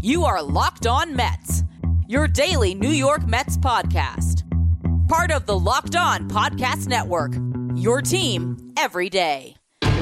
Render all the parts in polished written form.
You are Locked On Mets, your daily New York Mets podcast. Part of the Locked On Podcast Network, your team every day.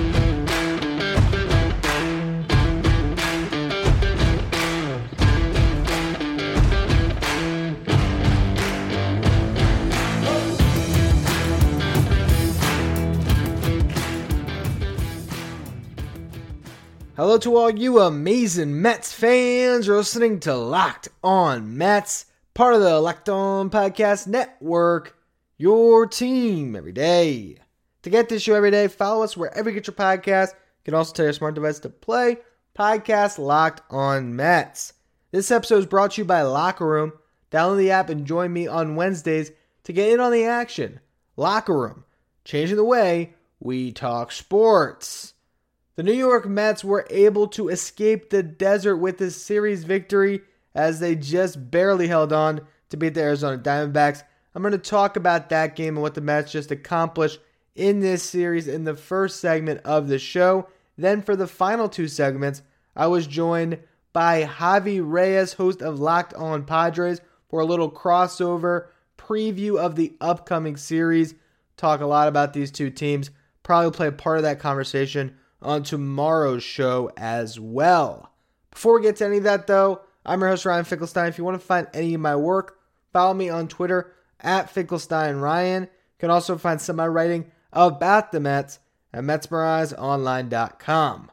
Hello to all you amazing Mets fans. You're listening to Locked On Mets, part of the Locked On Podcast Network, your team every day. To get this show every day, follow us wherever you get your podcast. You can also tell your smart device to play podcast Locked On Mets. This episode is brought to you by Locker Room. Download the app and join me on Wednesdays to get in on the action. Locker Room, changing the way we talk sports. The New York Mets were able to escape the desert with this series victory as they just barely held on to beat the Arizona Diamondbacks. I'm going to talk about that game and what the Mets just accomplished in this series in the first segment of the show. Then for the final two segments, I was joined by Javi Reyes, host of Locked On Padres, for a little crossover preview of the upcoming series. Talk a lot about these two teams. Probably play a part of that conversation on tomorrow's show as well. Before we get to any of that though, I'm your host Ryan Finkelstein. If you want to find any of my work, follow me on Twitter at FinkelsteinRyan. You can also find some of my writing about the Mets at MetsMerizedOnline.com.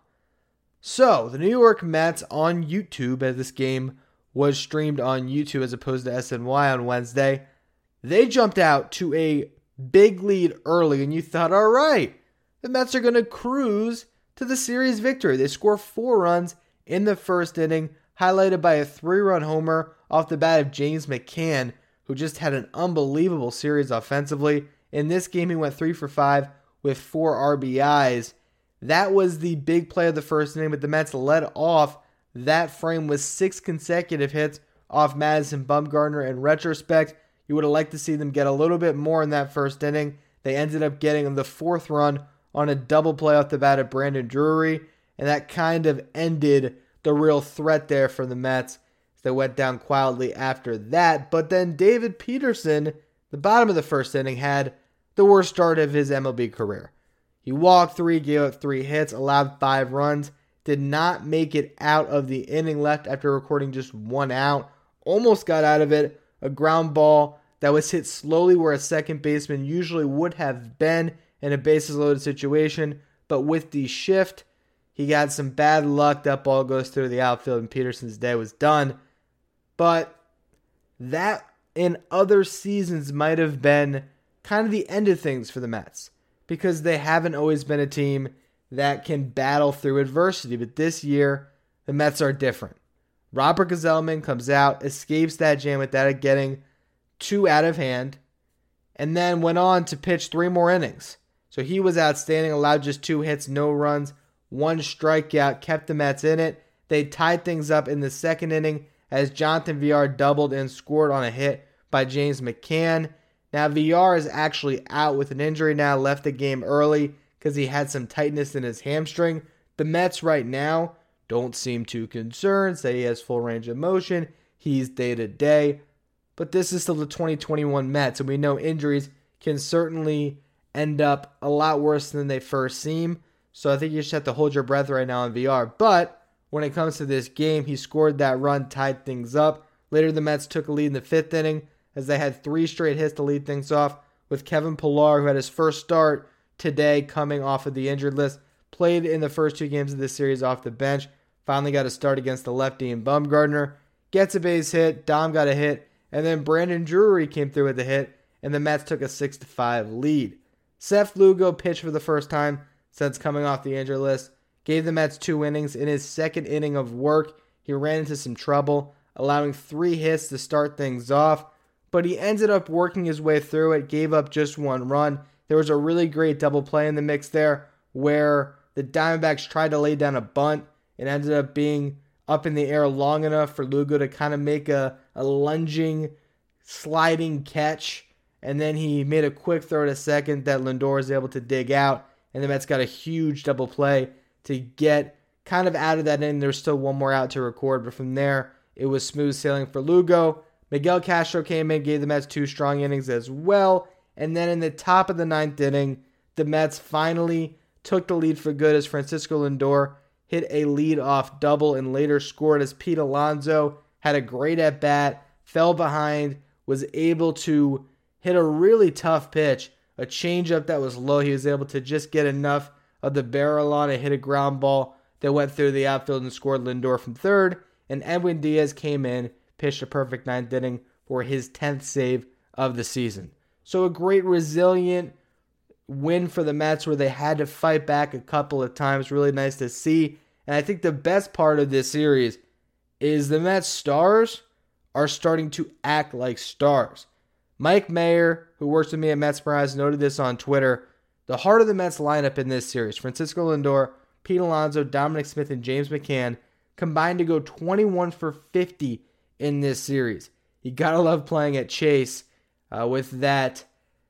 So, the New York Mets on YouTube, as this game was streamed on YouTube as opposed to SNY on Wednesday, they jumped out to a big lead early and you thought, all right, the Mets are going to cruise to the series victory. They score 4 runs in the first inning, highlighted by a 3-run homer off the bat of James McCann, who just had an unbelievable series offensively. In this game, he went 3 for 5 with 4 RBIs. That was the big play of the first inning, but the Mets led off that frame with 6 consecutive hits off Madison Bumgarner. In retrospect, you would have liked to see them get a little bit more in that first inning. They ended up getting the 4th run on a double play off the bat of Brandon Drury, and that kind of ended the real threat there for the Mets. They went down quietly after that, but then David Peterson, the bottom of the first inning, had the worst start of his MLB career. He walked 3, gave up 3 hits, allowed 5 runs, did not make it out of the inning, left after recording just 1 out, almost got out of it, a ground ball that was hit slowly where a second baseman usually would have been in a bases-loaded situation, but with the shift, he got some bad luck. That ball goes through the outfield, and Peterson's day was done. But that in other seasons might have been kind of the end of things for the Mets, because they haven't always been a team that can battle through adversity. But this year, the Mets are different. Robert Gsellman comes out, escapes that jam without it getting too out of hand, and then went on to pitch 3 more innings. So he was outstanding, allowed just 2 hits, no runs, 1 strikeout, kept the Mets in it. They tied things up in the second inning as Jonathan Villar doubled and scored on a hit by James McCann. Now Villar is actually out with an injury now, left the game early because he had some tightness in his hamstring. The Mets right now don't seem too concerned, say he has full range of motion, he's day to day. But this is still the 2021 Mets, and we know injuries can certainly end up a lot worse than they first seem. So I think you just have to hold your breath right now on VR. But when it comes to this game, he scored that run, tied things up. Later, the Mets took a lead in the 5th inning as they had 3 straight hits to lead things off, with Kevin Pillar, who had his first start today coming off of the injured list, played in the first 2 games of this series off the bench, finally got a start against the lefty in Bumgarner, gets a base hit, Dom got a hit, and then Brandon Drury came through with a hit, and the Mets took a 6-5 lead. Seth Lugo pitched for the first time since coming off the injured list, gave the Mets 2 innings. In his second inning of work, he ran into some trouble, allowing 3 hits to start things off, but he ended up working his way through it, gave up just 1 run. There was a really great double play in the mix there where the Diamondbacks tried to lay down a bunt and ended up being up in the air long enough for Lugo to kind of make a lunging, sliding catch. And then he made a quick throw to second that Lindor was able to dig out. And the Mets got a huge double play to get kind of out of that inning. There's still 1 more out to record. But from there, it was smooth sailing for Lugo. Miguel Castro came in, gave the Mets 2 strong innings as well. And then in the top of the 9th inning, the Mets finally took the lead for good as Francisco Lindor hit a lead-off double and later scored as Pete Alonso had a great at-bat, fell behind, was able to hit a really tough pitch, a changeup that was low. He was able to just get enough of the barrel on and hit a ground ball that went through the outfield and scored Lindor from third. And Edwin Diaz came in, pitched a perfect 9th inning for his 10th save of the season. So a great, resilient win for the Mets where they had to fight back a couple of times. Really nice to see. And I think the best part of this series is the Mets stars are starting to act like stars. Mike Mayer, who works with me at Mets noted this on Twitter. The heart of the Mets lineup in this series, Francisco Lindor, Pete Alonso, Dominic Smith, and James McCann, combined to go 21 for 50 in this series. You gotta love playing at Chase with that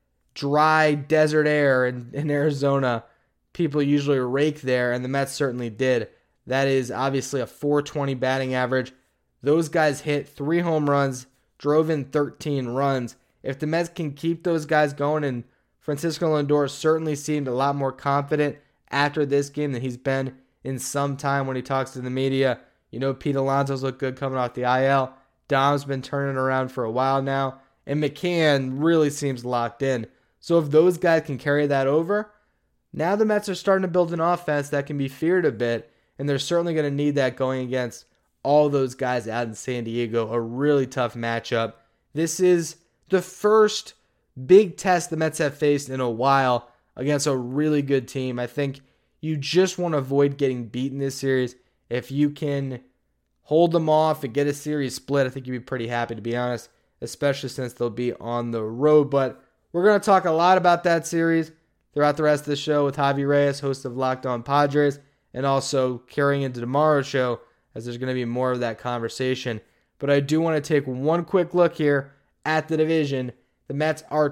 dry desert air in Arizona. People usually rake there, and the Mets certainly did. That is obviously a .420 batting average. Those guys hit 3 home runs, drove in 13 runs. If the Mets can keep those guys going, and Francisco Lindor certainly seemed a lot more confident after this game than he's been in some time when he talks to the media. You know, Pete Alonso's looked good coming off the IL. Dom's been turning around for a while now. And McCann really seems locked in. So if those guys can carry that over, now the Mets are starting to build an offense that can be feared a bit. And they're certainly going to need that going against all those guys out in San Diego. A really tough matchup. This is the first big test the Mets have faced in a while against a really good team. I think you just want to avoid getting beaten this series. If you can hold them off and get a series split, I think you'd be pretty happy, to be honest, especially since they'll be on the road. But we're going to talk a lot about that series throughout the rest of the show with Javi Reyes, host of Locked On Padres, and also carrying into tomorrow's show, as there's going to be more of that conversation. But I do want to take one quick look here at the division. The Mets are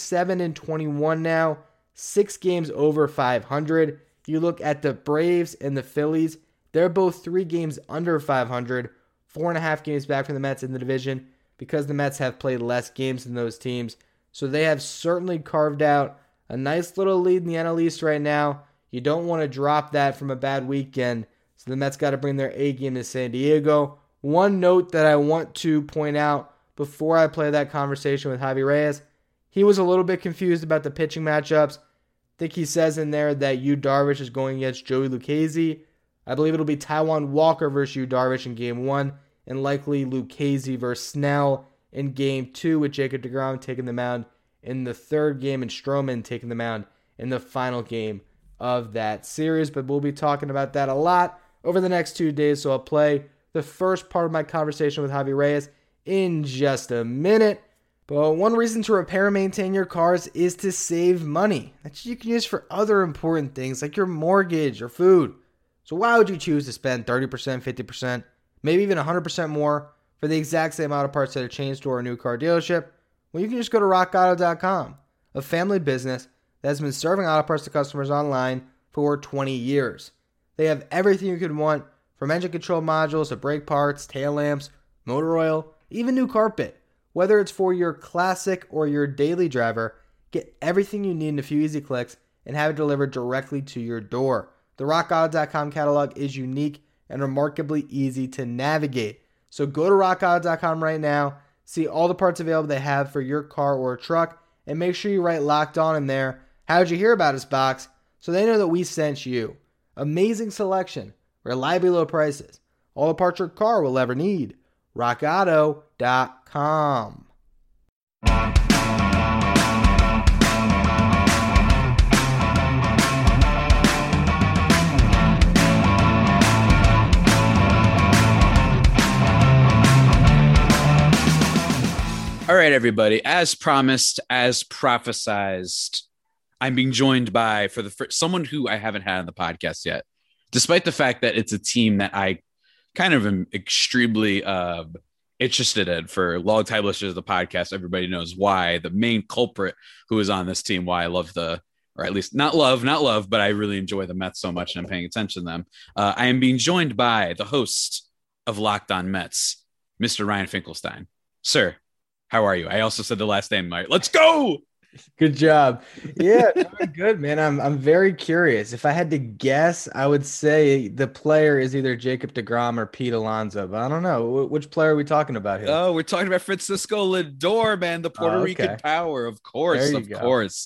27-21 now, 6 games over 500. You look at the Braves and the Phillies, they're both 3 games under 500, 4.5 games back from the Mets in the division because the Mets have played less games than those teams. So they have certainly carved out a nice little lead in the NL East right now. You don't want to drop that from a bad weekend. So the Mets got to bring their A game to San Diego. One note that I want to point out before I play that conversation with Javi Reyes, he was a little bit confused about the pitching matchups. I think he says in there that Yu Darvish is going against Joey Lucchesi. I believe it'll be Taijuan Walker versus Yu Darvish in Game 1, and likely Lucchesi versus Snell in Game 2, with Jacob deGrom taking the mound in the 3rd game and Stroman taking the mound in the final game of that series. But we'll be talking about that a lot over the next 2 days, so I'll play the first part of my conversation with Javi Reyes in just a minute. But one reason to repair and maintain your cars is to save money that you can use for other important things like your mortgage or food. So why would you choose to spend 30%, 50%, maybe even 100% more for the exact same auto parts at a chain store or new car dealership? Well, you can just go to rockauto.com, a family business that has been serving auto parts to customers online for 20 years. They have everything you could want, from engine control modules to brake parts, tail lamps, motor oil, even new carpet. Whether it's for your classic or your daily driver, get everything you need in a few easy clicks and have it delivered directly to your door. The rockauto.com catalog is unique and remarkably easy to navigate. So go to rockauto.com right now, see all the parts available they have for your car or truck, and make sure you write Locked On in there. How'd you hear about us box? So they know that we sent you. Amazing selection, reliably low prices, all the parts your car will ever need. rockauto.com. All right, everybody. As promised, as prophesized, I'm being joined by someone who I haven't had on the podcast yet, despite the fact that it's a team that I kind of am extremely interested in. For long-time listeners of the podcast, everybody knows why. The main culprit who is on this team, why I love or at least not love, but I really enjoy the Mets so much and I'm paying attention to them. I am being joined by the host of Locked On Mets, Mr. Ryan Finkelstein. Sir, how are you? I also said the last name right. Let's go. Good job. Yeah, doing good, man. I'm very curious. If I had to guess, I would say the player is either Jacob deGrom or Pete Alonso, but I don't know. Which player are we talking about here? Oh, we're talking about Francisco Lindor, man, the Puerto Rican power. Of course, of course.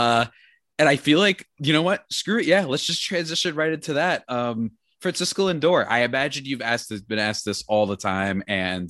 And I feel like, you know what? Screw it. Yeah, let's just transition right into that. Francisco Lindor. I imagine you've been asked this all the time, and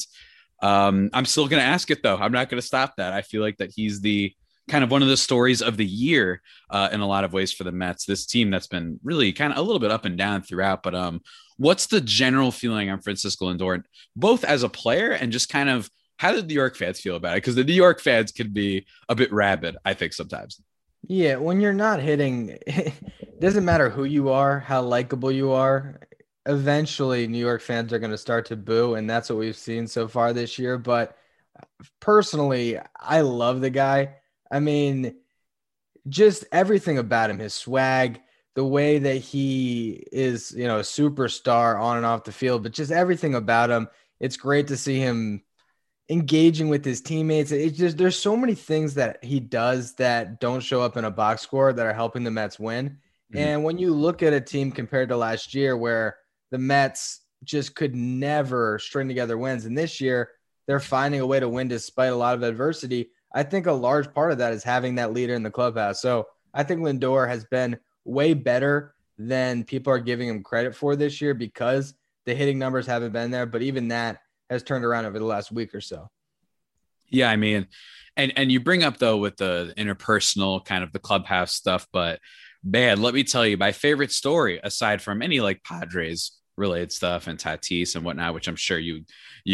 I'm still going to ask it though. I'm not going to stop that. I feel like that he's the kind of one of the stories of the year in a lot of ways for the Mets, this team that's been really kind of a little bit up and down throughout. But what's the general feeling on Francisco Lindor, both as a player and just kind of how did the New York fans feel about it? Because the New York fans can be a bit rabid, I think, sometimes. Yeah, when you're not hitting, it doesn't matter who you are, how likable you are. Eventually, New York fans are going to start to boo, and that's what we've seen so far this year. But personally, I love the guy. I mean, just everything about him, his swag, the way that he is, a superstar on and off the field, but just everything about him. It's great to see him engaging with his teammates. It's just, there's so many things that he does that don't show up in a box score that are helping the Mets win. Mm-hmm. And when you look at a team compared to last year where the Mets just could never string together wins, and this year they're finding a way to win despite a lot of adversity, I think a large part of that is having that leader in the clubhouse. So I think Lindor has been way better than people are giving him credit for this year because the hitting numbers haven't been there. But even that has turned around over the last week or so. Yeah, I mean, and you bring up, though, with the interpersonal kind of the clubhouse stuff. But, man, let me tell you, my favorite story, aside from any like Padres related stuff and Tatis and whatnot, which I'm sure you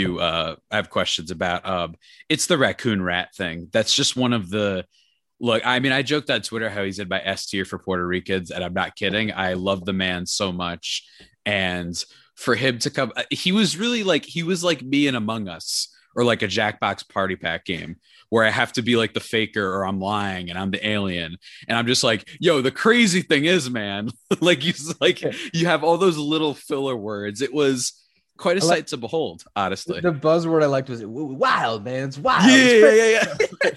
have questions about. It's the raccoon rat thing. That's just one of the look. I mean, I joked on Twitter how he's in my S tier for Puerto Ricans, and I'm not kidding. I love the man so much, and for him to come, he was like me in Among Us or like a Jackbox Party Pack game where I have to be like the faker or I'm lying and I'm the alien. And I'm just like, yo, the crazy thing is, man, you have all those little filler words. It was quite a sight to behold, honestly. The buzzword I liked was wild, man. It's wild. Yeah.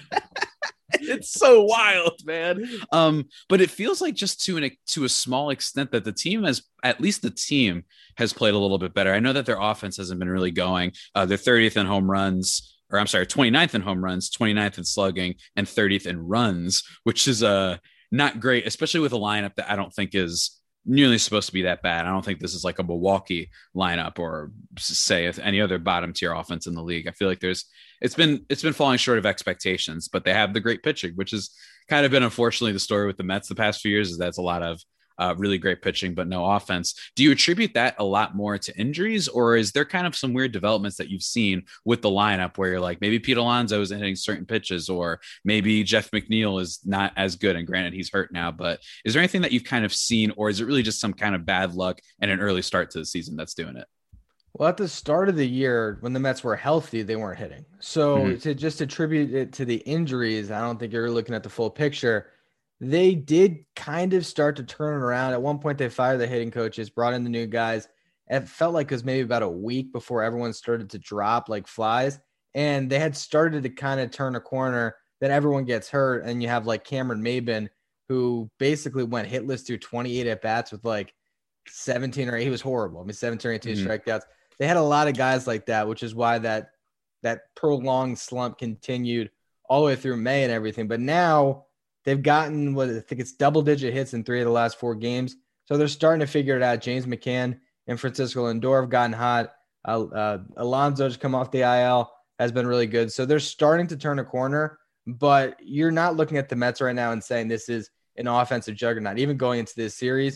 It's so wild, man. But it feels like just to a small extent that the team has played a little bit better. I know that their offense hasn't been really going. They're 30th in home runs, or I'm sorry, 29th in home runs, 29th in slugging, and 30th in runs, which is not great, especially with a lineup that I don't think is nearly supposed to be that bad. I don't think this is like a Milwaukee lineup or say any other bottom tier offense in the league. I feel like it's been falling short of expectations, but they have the great pitching, which has kind of been unfortunately the story with the Mets the past few years, is that's a lot of really great pitching, but no offense. Do you attribute that a lot more to injuries, or is there kind of some weird developments that you've seen with the lineup where you're like, maybe Pete Alonso isn't hitting certain pitches, or maybe Jeff McNeil is not as good, and granted he's hurt now, but is there anything that you've kind of seen, or is it really just some kind of bad luck and an early start to the season that's doing it? Well, at the start of the year, when the Mets were healthy, they weren't hitting. So to just attribute it to the injuries, I don't think you're looking at the full picture. They did kind of start to turn it around. At one point, they fired the hitting coaches, brought in the new guys. It felt like it was maybe about a week before everyone started to drop like flies. And they had started to kind of turn a corner. Then everyone gets hurt. And you have like Cameron Maybin, who basically went hitless through 28 at-bats with like 17 or 8. He was horrible. I mean, 17 or 18 strikeouts. They had a lot of guys like that, which is why that prolonged slump continued all the way through May and everything. But now they've gotten I think it's double-digit hits in 3 of the last 4 games. So they're starting to figure it out. James McCann and Francisco Lindor have gotten hot. Alonso just come off the IL, has been really good. So they're starting to turn a corner, but you're not looking at the Mets right now and saying this is an offensive juggernaut. Even going into this series,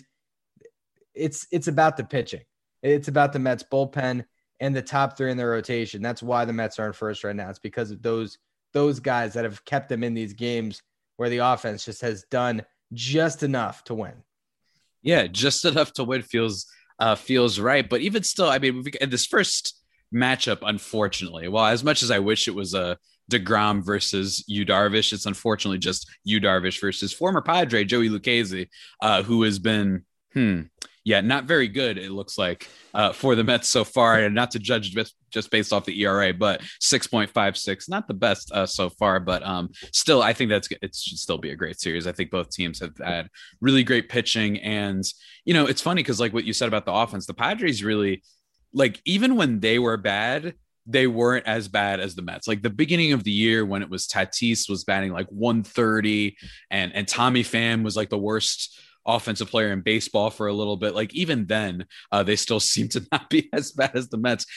it's about the pitching. It's about the Mets bullpen and the top 3 in their rotation. That's why the Mets are in first right now. It's because of those guys that have kept them in these games where the offense just has done just enough to win. Yeah, just enough to win feels right. But even still, I mean, in this first matchup, unfortunately, well, as much as I wish it was a DeGrom versus Yu Darvish, it's unfortunately just Yu Darvish versus former Padre Joey Lucchesi, who has been, Yeah, not very good, it looks like, for the Mets so far. And not to judge just based off the ERA, but 6.56, not the best so far. But still, I think it should still be a great series. I think both teams have had really great pitching. And, it's funny because like what you said about the offense, the Padres really, like, even when they were bad, they weren't as bad as the Mets. Like the beginning of the year when it was Tatis was batting like 130 and Tommy Pham was like the worst offensive player in baseball for a little bit. Like even then, they still seem to not be as bad as the Mets.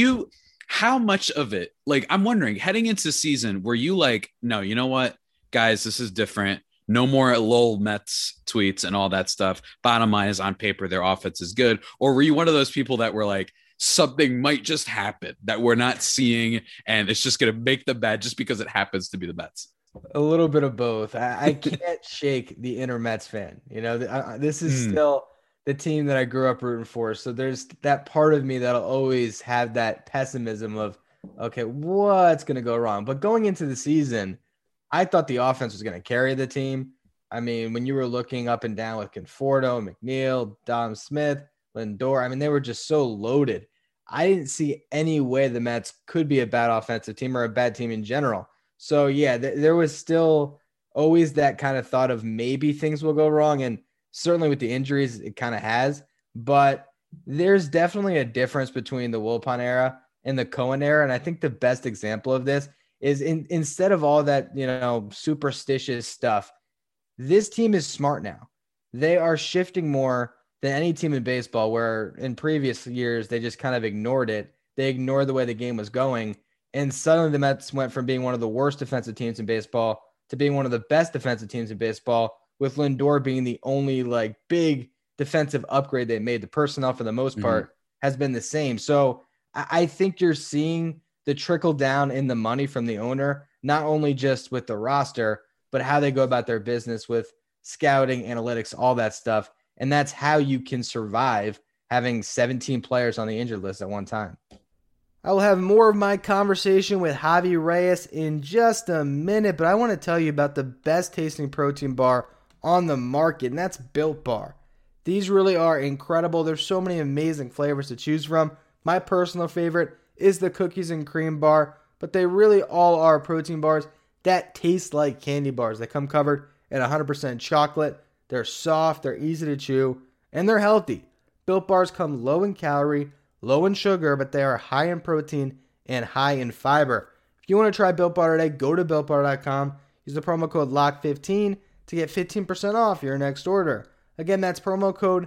How much of it, like, I'm wondering heading into the season, were you like, no, you know what, guys, this is different. No more lol Mets tweets and all that stuff. Bottom line is on paper, their offense is good. Or were you one of those people that were like, something might just happen that we're not seeing and it's just going to make them bad just because it happens to be the Mets? A little bit of both. I can't shake the inner Mets fan. This is still the team that I grew up rooting for. So there's that part of me that'll always have that pessimism of, okay, what's going to go wrong? But going into the season, I thought the offense was going to carry the team. I mean, when you were looking up and down with Conforto, McNeil, Dom Smith, Lindor, I mean, they were just so loaded. I didn't see any way the Mets could be a bad offensive team or a bad team in general. So, yeah, there was still always that kind of thought of maybe things will go wrong. And certainly with the injuries, it kind of has. But there's definitely a difference between the Wilpon era and the Cohen era. And I think the best example of this is instead of all that, superstitious stuff, this team is smart now. They are shifting more than any team in baseball, where in previous years, they just kind of ignored it. They ignored the way the game was going. And suddenly the Mets went from being one of the worst defensive teams in baseball to being one of the best defensive teams in baseball, with Lindor being the only like big defensive upgrade they made. The personnel for the most part has been the same. So I think you're seeing the trickle down in the money from the owner, not only just with the roster, but how they go about their business with scouting, analytics, all that stuff. And that's how you can survive having 17 players on the injured list at one time. I will have more of my conversation with Javi Reyes in just a minute, but I want to tell you about the best tasting protein bar on the market, and that's Built Bar. These really are incredible. There's so many amazing flavors to choose from. My personal favorite is the cookies and cream bar, but they really all are protein bars that taste like candy bars. They come covered in 100% chocolate. They're soft, they're easy to chew, and they're healthy. Built Bars come low in calorie, low in sugar, but they are high in protein and high in fiber. If you want to try Built Bar today, go to BuiltBar.com. Use the promo code LOCK15 to get 15% off your next order. Again, that's promo code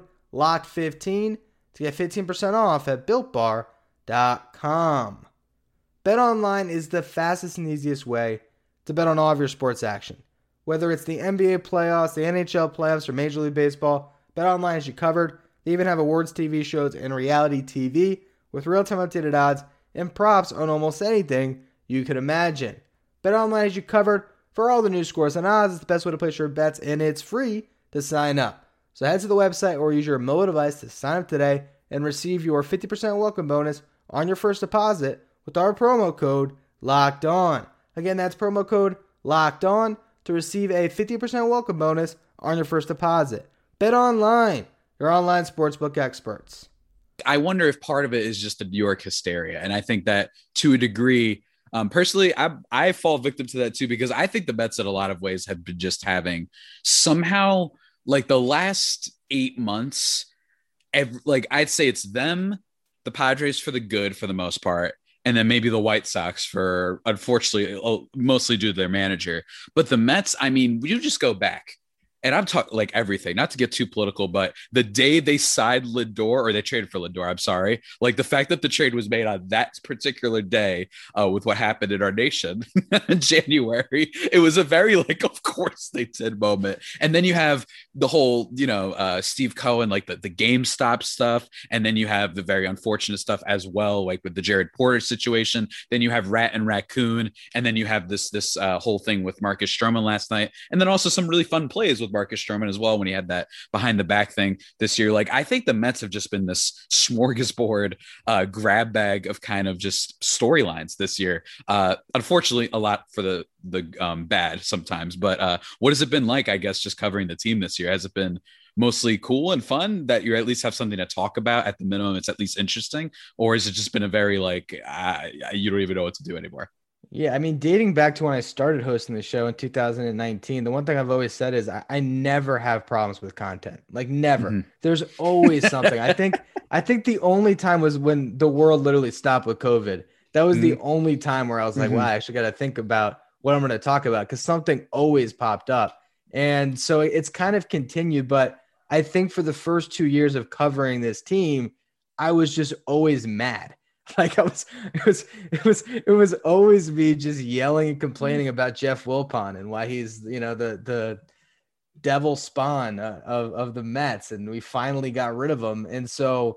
LOCK15 to get 15% off at BuiltBar.com. BetOnline is the fastest and easiest way to bet on all of your sports action. Whether it's the NBA playoffs, the NHL playoffs, or Major League Baseball, BetOnline has you covered. They even have awards TV shows and reality TV with real-time updated odds and props on almost anything you could imagine. BetOnline has you covered for all the new scores and odds. It's the best way to place your bets, and it's free to sign up. So head to the website or use your mobile device to sign up today and receive your 50% welcome bonus on your first deposit with our promo code LOCKEDON. Again, that's promo code LOCKEDON to receive a 50% welcome bonus on your first deposit. BetOnline, your online sportsbook experts. I wonder if part of it is just the New York hysteria. And I think that to a degree, personally, I fall victim to that too, because I think the Mets in a lot of ways have been just having somehow like the last 8 months, I'd say it's them, the Padres for the good for the most part, and then maybe the White Sox for, unfortunately, mostly due to their manager. But the Mets, I mean, you just go back. And I'm talking like everything, not to get too political, but the day they signed Lindor, or they traded for Lindor, I'm sorry. Like the fact that the trade was made on that particular day with what happened in our nation in January, it was a very like, of course they did moment. And then you have the whole, Steve Cohen, like the GameStop stuff. And then you have the very unfortunate stuff as well, like with the Jared Porter situation. Then you have Rat and Raccoon. And then you have this whole thing with Marcus Stroman last night. And then also some really fun plays with Marcus Stroman as well when he had that behind the back thing this year. Like I think the Mets have just been this smorgasbord grab bag of kind of just storylines this year. Unfortunately, a lot for the bad sometimes. But what has it been like, I guess, just covering the team this year? Has it been mostly cool and fun that you at least have something to talk about? At the minimum, it's at least interesting. Or has it just been a very like, you don't even know what to do anymore? Yeah, I mean, dating back to when I started hosting the show in 2019, the one thing I've always said is I never have problems with content. Like never. Mhm. There's always something. I think the only time was when the world literally stopped with COVID. That was the only time where I was like, wow, Mhm. I actually got to think about what I'm going to talk about because something always popped up. And so it's kind of continued, but I think for the first 2 years of covering this team, I was just always mad. Like it was always me just yelling and complaining about Jeff Wilpon and why he's, the devil spawn of the Mets. And we finally got rid of him. And so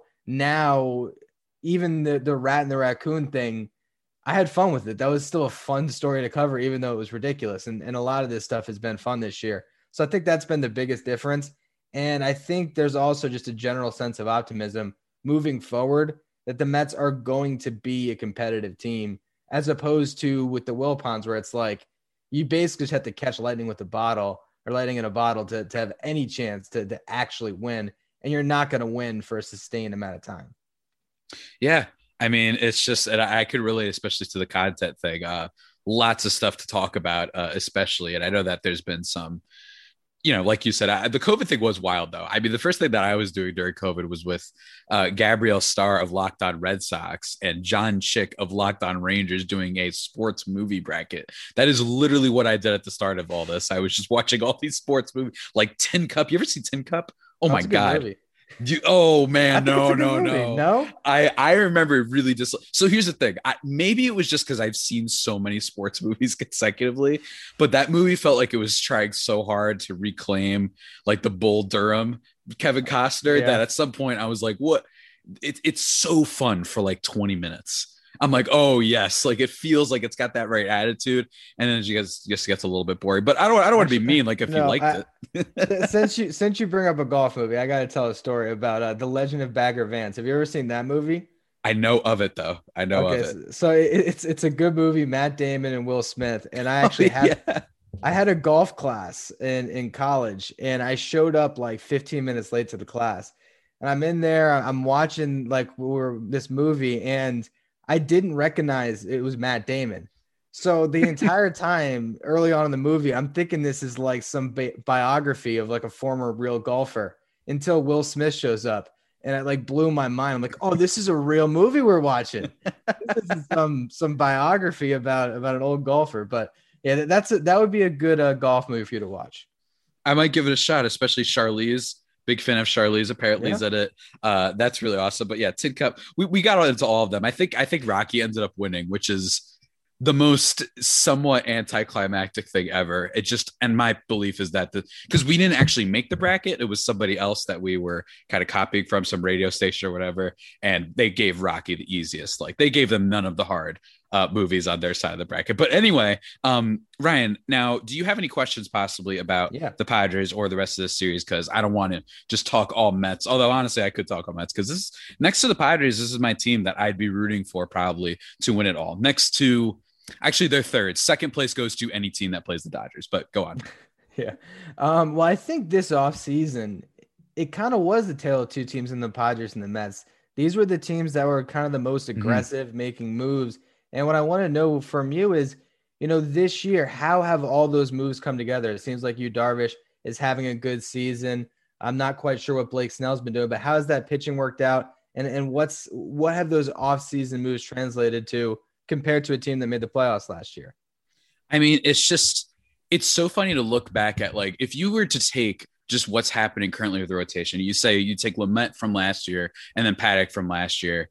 now even the rat and the raccoon thing, I had fun with it. That was still a fun story to cover, even though it was ridiculous. And a lot of this stuff has been fun this year. So I think that's been the biggest difference. And I think there's also just a general sense of optimism moving forward that the Mets are going to be a competitive team, as opposed to with the Wilpons, where it's like you basically just have to catch lightning with a bottle or lightning in a bottle to have any chance to actually win. And you're not going to win for a sustained amount of time. Yeah. I mean, it's just, and I could relate, especially to the content thing. Lots of stuff to talk about, especially. And I know that there's been some, like you said, the COVID thing was wild, though. I mean, the first thing that I was doing during COVID was with Gabrielle Starr of Locked On Red Sox and John Chick of Locked On Rangers doing a sports movie bracket. That is literally what I did at the start of all this. I was just watching all these sports movies, like Tin Cup. You ever see Tin Cup? Oh my God. Movie. Oh man, no. No. I remember really just. So here's the thing. Maybe it was just because I've seen so many sports movies consecutively, but that movie felt like it was trying so hard to reclaim like the Bull Durham Kevin Costner that at some point I was like, what? It's so fun for like 20 minutes. I'm like, oh yes, like it feels like it's got that right attitude, and then it just gets a little bit boring. But I don't want to be mean. Like if you liked it, since you bring up a golf movie, I got to tell a story about The Legend of Bagger Vance. Have you ever seen that movie? I know of it though. I know of it. So it's a good movie. Matt Damon and Will Smith, and I actually I had a golf class in college, and I showed up like 15 minutes late to the class, and I'm in there. I'm watching like this movie, and I didn't recognize it was Matt Damon. So the entire time early on in the movie, I'm thinking this is like some biography of like a former real golfer until Will Smith shows up. And it like blew my mind. I'm like, oh, this is a real movie we're watching. This is some biography about an old golfer. But yeah, that would be a good golf movie for you to watch. I might give it a shot, especially Charlize. Big fan of Charlize. Apparently, is at it. That's really awesome. But yeah, Tin Cup. We got into all of them. I think Rocky ended up winning, which is the most somewhat anticlimactic thing ever. It just, and my belief is that because we didn't actually make the bracket, it was somebody else that we were kind of copying from, some radio station or whatever, and they gave Rocky the easiest. Like they gave them none of the hard movies on their side of the bracket. But anyway, Ryan, now do you have any questions possibly about the Padres or the rest of this series? Because I don't want to just talk all Mets, although honestly I could talk all Mets, because this next to the Padres, this is my team that I'd be rooting for probably to win it all. Next to, actually they're third. Second place goes to any team that plays the Dodgers, but go on. Yeah. Well, I think this offseason, it kind of was the tale of two teams in the Padres and the Mets. These were the teams that were kind of the most aggressive, making moves. And what I want to know from you is, this year, how have all those moves come together? It seems like Yu Darvish is having a good season. I'm not quite sure what Blake Snell's been doing, but how has that pitching worked out? And what have those offseason moves translated to compared to a team that made the playoffs last year? I mean, it's so funny to look back at, like, if you were to take just what's happening currently with the rotation, you take Lamet from last year and then Paddock from last year.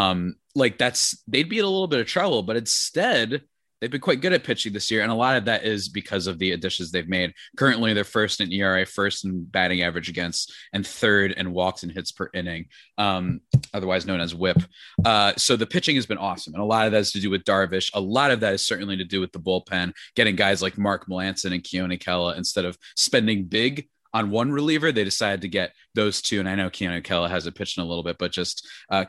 They'd be in a little bit of trouble, but instead they've been quite good at pitching this year. And a lot of that is because of the additions they've made. Currently they're first in ERA, first in batting average against, and third in walks and hits per inning, otherwise known as WHIP. So the pitching has been awesome. And a lot of that is to do with Darvish. A lot of that is certainly to do with the bullpen, getting guys like Mark Melancon and Keone Kela. Instead of spending big on one reliever, they decided to get those two. And I know Keone Kela hasn't pitched in a little bit, but just kind of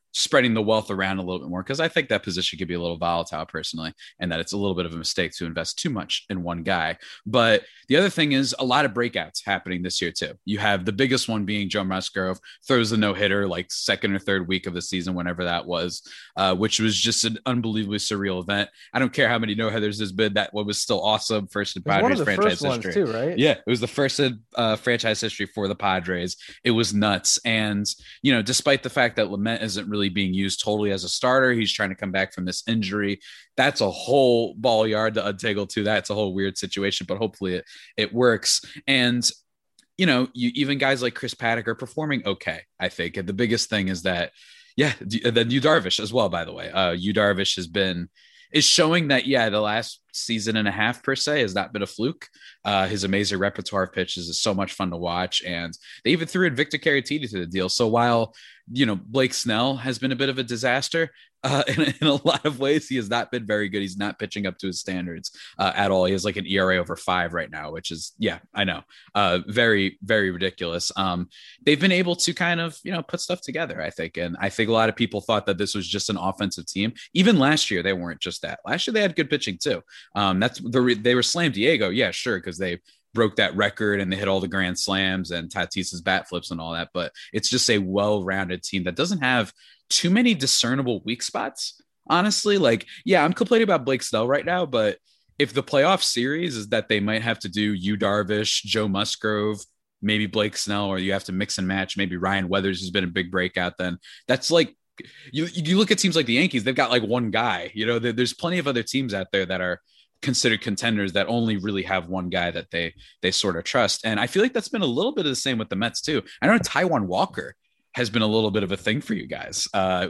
spreading the wealth around a little bit more, because I think that position could be a little volatile personally, and that it's a little bit of a mistake to invest too much in one guy. But the other thing is a lot of breakouts happening this year too. You have the biggest one being Joe Musgrove, throws the no-hitter like second or third week of the season, whenever that was, which was just an unbelievably surreal event. I don't care how many no-hitters there's been, that one was still awesome. First in Padres franchise history too, right? Yeah, it was the first in franchise history for the Padres. It was nuts. And despite the fact that Lamet isn't really being used totally as a starter, he's trying to come back from this injury. That's a whole ball yard to untangle too. That's a whole weird situation, but hopefully it works. And you even guys like Chris Paddock are performing okay, I think. And the biggest thing is that, then Yu Darvish as well, by the way. Yu Darvish is showing that, the last season and a half per se has not been a fluke. His amazing repertoire of pitches is so much fun to watch. And they even threw in Victor Caratini to the deal. So while, Blake Snell has been a bit of a disaster, in a lot of ways, he has not been very good. He's not pitching up to his standards at all. He has like an ERA over 5 right now, which is, I know, very, very ridiculous. They've been able to kind of, put stuff together, I think. And I think a lot of people thought that this was just an offensive team. Even last year, they weren't just that. Last year, they had good pitching too. They were Slam Diego. Yeah, sure. Because they broke that record and they hit all the grand slams and Tatis's bat flips and all that. But it's just a well-rounded team that doesn't have too many discernible weak spots, honestly. Like, I'm complaining about Blake Snell right now, but if the playoff series is that they might have to do Yu Darvish, Joe Musgrove, maybe Blake Snell, or you have to mix and match, maybe Ryan Weathers has been a big breakout, then that's like, you look at teams like the Yankees, they've got like one guy. There's plenty of other teams out there that are considered contenders that only really have one guy that they sort of trust. And I feel like that's been a little bit of the same with the Mets too. I know Taijuan Walker has been a little bit of a thing for you guys,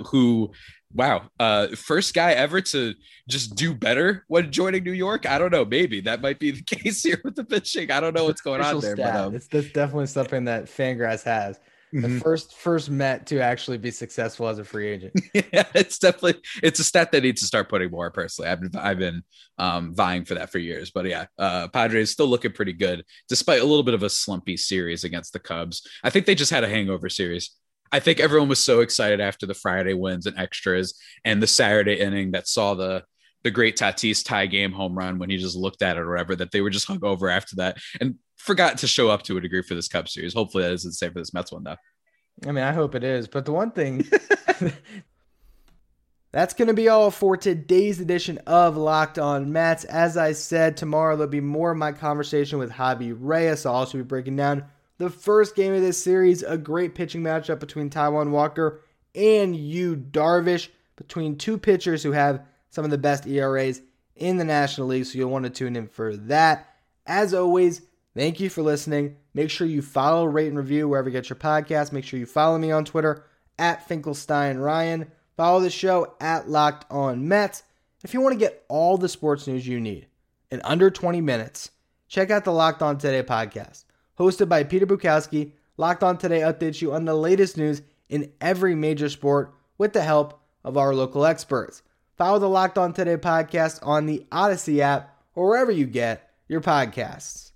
first guy ever to just do better when joining New York. I don't know. Maybe that might be the case here with the pitching. I don't know what's going on there. But, that's definitely something that Fangraphs has. The first Met to actually be successful as a free agent. Yeah, it's a stat that needs to start putting more. Personally, I've been vying for that for years. But Padres still looking pretty good despite a little bit of a slumpy series against the Cubs. I think they just had a hangover series. I think everyone was so excited after the Friday wins and extras and the Saturday inning that saw the great Tatis tie game home run when he just looked at it or whatever, that they were just hungover after that and forgot to show up to a degree for this Cubs series. Hopefully that isn't the same for this Mets one, though. I mean, I hope it is. But the one thing that's going to be all for today's edition of Locked On Mets. As I said, tomorrow there'll be more of my conversation with Javi Reyes. I'll also be breaking down the first game of this series, a great pitching matchup between Taijuan Walker and Yu Darvish, between two pitchers who have some of the best ERAs in the National League, so you'll want to tune in for that. As always, thank you for listening. Make sure you follow, rate, and review wherever you get your podcast. Make sure you follow me on Twitter at FinkelsteinRyan. Follow the show at Locked On Mets. If you want to get all the sports news you need in under 20 minutes, check out the Locked On Today podcast. Hosted by Peter Bukowski, Locked On Today updates you on the latest news in every major sport with the help of our local experts. Follow the Locked On Today podcast on the Odyssey app or wherever you get your podcasts.